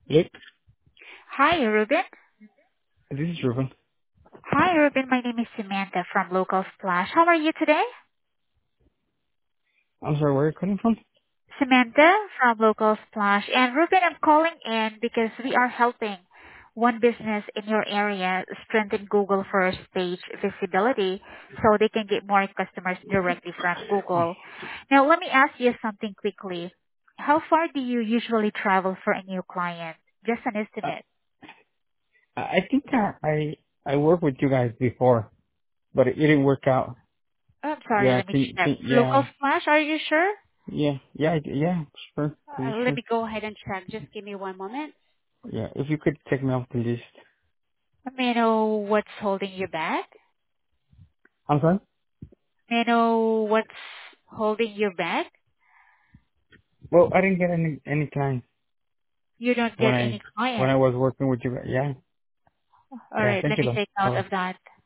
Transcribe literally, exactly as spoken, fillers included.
Yep. Hi, Ruben. This is Ruben. Hi, Ruben. My name is Samantha from Local Splash. How are you today? I'm sorry, where are you calling from? Samantha from Local Splash. And Ruben, I'm calling in because we are helping one business in your area strengthen Google first page visibility so they can get more customers directly from Google. Now, let me ask you something quickly. How far do you usually travel for a new client? Just an Uh, estimate. I I think I, I I worked with you guys before, but it didn't work out. Oh, I'm sorry, Yeah, let me can, check. can, Local yeah, Splash, are you sure? yeah, yeah, yeah, sure, pretty Uh, let sure. me go ahead and check. Just give me one moment. Yeah, if you could take me off the list. May I know what's holding you back? I'm sorry? May I know what's holding you back? Well, I didn't get any any time You don't when get I any when I clients. was working with you guys. Yeah, yeah, Alright, thank let you me though. take Bye note bye. of that.